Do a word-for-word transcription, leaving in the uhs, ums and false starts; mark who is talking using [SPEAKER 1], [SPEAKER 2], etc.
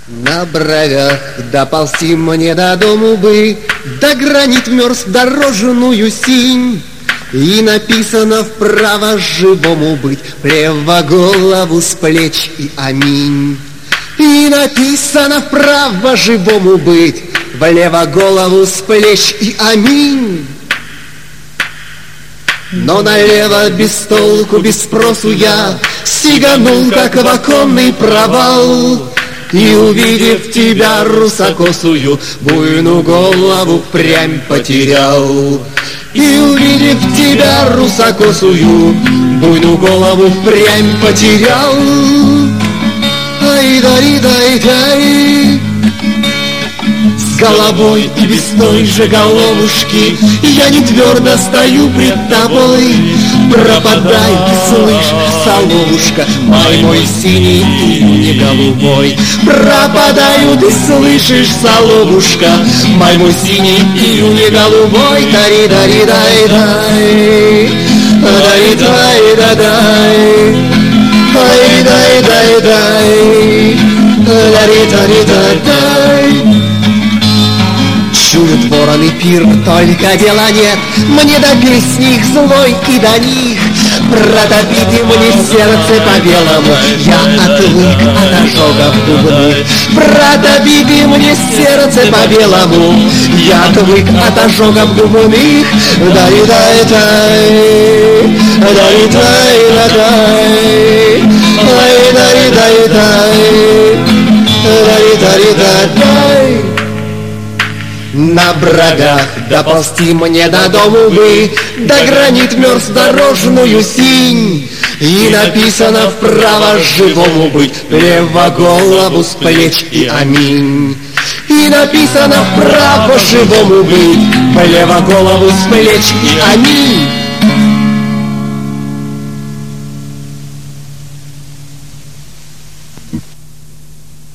[SPEAKER 1] На бровях доползти мне до дому бы, до гранит мерз дорожную синь. И написано вправо живому быть, влево голову с плеч и аминь. И написано вправо живому быть, влево голову с плеч и аминь. Но налево без толку, без спросу я сиганул, как в оконный провал. И, увидев тебя русокосую, буйную голову впрямь потерял. И, увидев тебя русокосую, буйную голову впрямь потерял. Ай-дай-дай-дай. С головой и без той же головушки я не твердо стою пред тобой. Пропадай, ты слышь, соловушка, май мой синий и не голубой. Пропадаю, ты слышишь, соловушка, май мой синий и не голубой. Дари-дари-дай-дай, дари-дай-дай-дай, дари-дай-дай-дай, дари-дари-дай-дай. Чуют вороны пир, только дела нет мне до песни их злой и до них. Протопите мне сердце по-белому, я отвык от ожогов губных. Протопите мне сердце по-белому, я отвык от ожогов губных. Дай-дай-дай, дай-дай-дай-дай, дай-дай-дай-дай, дай-дай-дай-дай. На бровях доползти мне до дому бы, до гранит мерз дорожную синь. И написано вправо живому быть, влево голову с плеч и аминь. И написано вправо живому быть, влево голову с плеч и аминь.